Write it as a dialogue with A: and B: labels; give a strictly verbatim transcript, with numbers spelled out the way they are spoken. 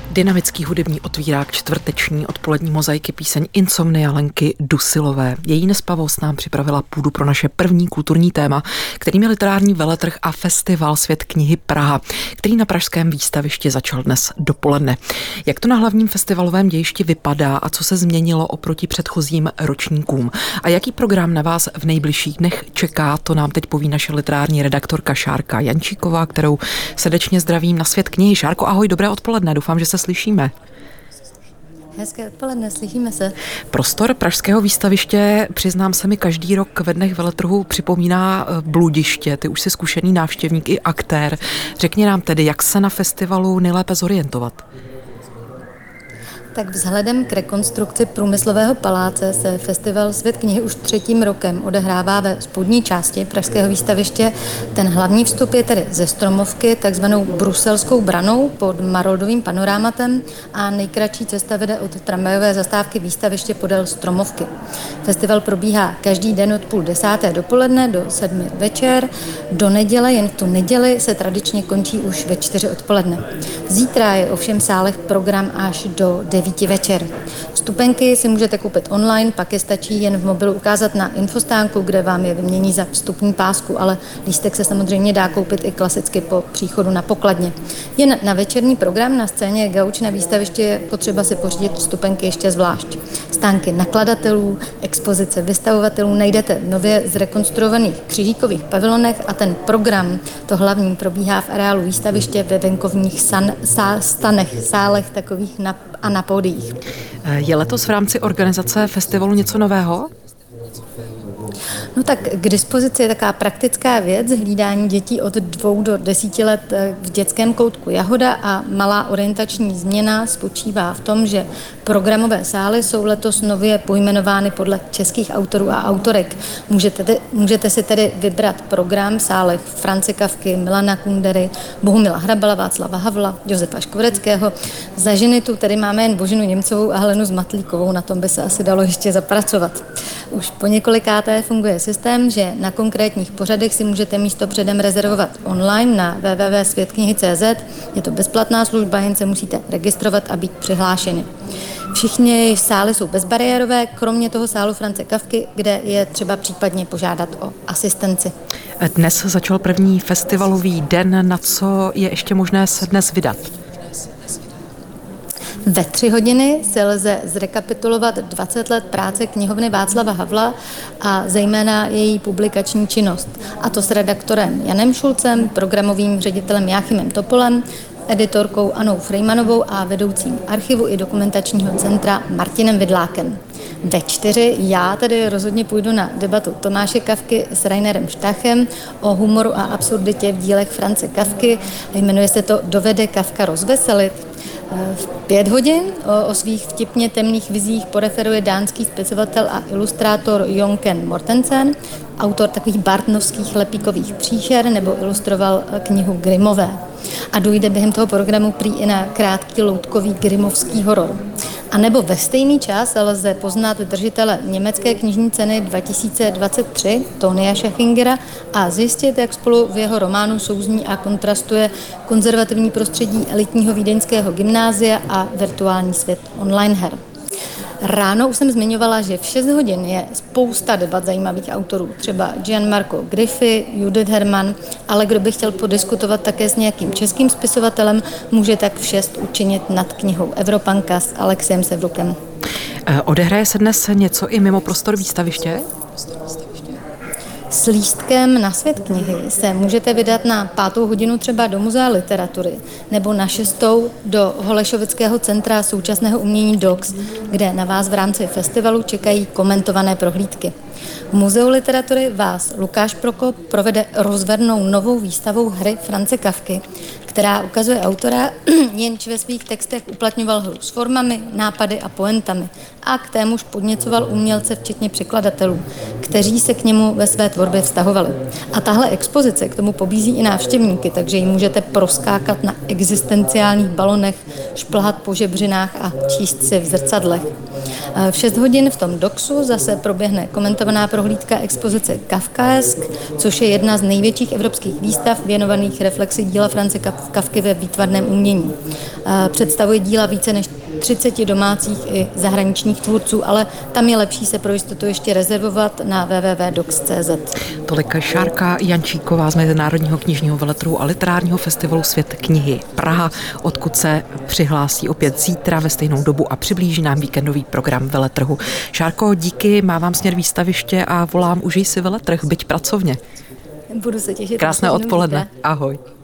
A: Dynamický hudební otvírák čtvrteční odpolední mozaiky píseň Insomnia Lenky Dusilové. Její nespavost nám připravila půdu pro naše první kulturní téma, kterým je literární veletrh a festival Svět knihy Praha, který na pražském výstavišti začal dnes dopoledne. Jak to na hlavním festivalovém dějišti vypadá a co se změnilo oproti předchozím ročníkům? A jaký program na vás v nejbližších dnech čeká, to nám teď poví naše literární redaktorka Šárka Jančíková, kterou srdečně zdravím na Svět knihy. Šárko, ahoj, dobré odpoledne, doufám, že se slyšíme.
B: Hezké odpoledne, slyšíme se.
A: Prostor pražského výstaviště, přiznám se mi, každý rok ve dnech veletrhu připomíná bludiště. Ty už jsi zkušený návštěvník i aktér. Řekni nám tedy, jak se na festivalu nejlépe zorientovat?
B: Tak vzhledem k rekonstrukci průmyslového paláce se festival Svět knihy už třetím rokem odehrává ve spodní části pražského výstaviště. Ten hlavní vstup je tedy ze Stromovky, takzvanou bruselskou branou pod Maroldovým panorámatem a nejkratší cesta vede od tramvajové zastávky výstaviště podél Stromovky. Festival probíhá každý den od půl desáté dopoledne do sedmi večer. Do neděle, jen v tu neděli, se tradičně končí už ve čtyři odpoledne. Zítra je ovšem v sálech program až do devíti večer. Vstupenky si můžete koupit online, pak je stačí jen v mobilu ukázat na infostánku, kde vám je vymění za vstupní pásku, ale lístek se samozřejmě dá koupit i klasicky po příchodu na pokladně. Jen na večerní program na scéně Gauč na výstavišti je potřeba si pořídit vstupenky ještě zvlášť. Stánky nakladatelů, expozice vystavovatelů najdete v nově zrekonstruovaných křižíkových pavilonech a ten program, to hlavní, probíhá v areálu výstaviště ve venkovních san, sá, stanech, sálech takových na, a na pódiích.
A: Je letos v rámci organizace festivalu něco nového?
B: No tak k dispozici je taková praktická věc, hlídání dětí od dvou do desíti let v dětském koutku Jahoda a malá orientační změna spočívá v tom, že programové sály jsou letos nově pojmenovány podle českých autorů a autorek. Můžete, te, můžete si tedy vybrat program v sálech France Kafky, Milana Kundery, Bohumila Hrabala, Václava Havla, Josefa Škvoreckého. Za ženy tu tedy máme jen Boženu Němcovou a Helenu Zmatlíkovou, na tom by se asi dalo ještě zapracovat. Už po několikáté funguje systém, že na konkrétních pořadech si můžete místo předem rezervovat online na w w w tečka svět knihy tečka c z. Je to bezplatná služba, jen se musíte registrovat a být přihlášeni. Všichni sály jsou bezbariérové, kromě toho sálu France Kafky, kde je třeba případně požádat o asistenci.
A: Dnes začal první festivalový den, na co je ještě možné se dnes vydat?
B: Ve tři hodiny se lze zrekapitulovat dvacet let práce knihovny Václava Havla a zejména její publikační činnost. A to s redaktorem Janem Šulcem, programovým ředitelem Jáchymem Topolem, editorkou Anou Frejmanovou a vedoucím archivu i dokumentačního centra Martinem Vidlákem. Ve čtyři já tedy rozhodně půjdu na debatu Tomáše Kafky s Rainerem Štachem o humoru a absurditě v dílech France Kafky. Jmenuje se to Dovede Kafka rozveselit. V pět hodin o, o svých vtipně temných vizích poreferuje dánský spisovatel a ilustrátor Jonken Mortensen, autor takových bartnovských lepíkových příšer, nebo ilustroval knihu Grimmové. A dojde během toho programu prý i na krátký loutkový grimovský horor. A nebo ve stejný čas lze poznat držitele německé knižní ceny dva tisíce dvacet tři, Tonia Schachingera, a zjistit, jak spolu v jeho románu souzní a kontrastuje konzervativní prostředí elitního vídeňského gymnázia a virtuální svět online her. Ráno už jsem zmiňovala, že v šest hodin je spousta debat zajímavých autorů, třeba Gianmarco Griffi, Judith Hermann, ale kdo by chtěl podiskutovat také s nějakým českým spisovatelem, může tak v šest učinit nad knihou Evropanka s Alexiem Sevrukem.
A: Odehraje se dnes něco i mimo prostor výstaviště?
B: S lístkem na Svět knihy se můžete vydat na pátou hodinu třeba do Muzea literatury nebo na šestou do Holešovického centra současného umění D O X, kde na vás v rámci festivalu čekají komentované prohlídky. V Muzeu literatury vás Lukáš Prokop provede rozvernou novou výstavou hry France Kafky, která ukazuje autora, jenž ve svých textech uplatňoval hru s formami, nápady a poentami a k témuž podněcoval umělce, včetně překladatelů, kteří se k němu ve své tvorbě vztahovali. A tahle expozice k tomu pobízí i návštěvníky, takže ji můžete proskákat na existenciálních balonech, šplhat po žebřinách a číst si v zrcadlech. V šest hodin v tom D O Xu zase proběhne komentovaný organizovaná prohlídka expozice Kafkaesk, což je jedna z největších evropských výstav věnovaných reflexi díla Franze Kafky ve výtvarném umění. Představuje díla více než třiceti domácích i zahraničních tvůrců, ale tam je lepší se pro jistotu ještě rezervovat na w w w tečka docs tečka c z.
A: Tolik Šárka Jančíková z Mezinárodního knižního veletrhu a literárního festivalu Svět knihy Praha, odkud se přihlásí opět zítra ve stejnou dobu a přiblíží nám víkendový program veletrhu. Šárko, díky, mávám směr výstaviště a volám, užij si veletrh, byť pracovně.
B: Budu se těšit.
A: Krásné odpoledne. Ahoj.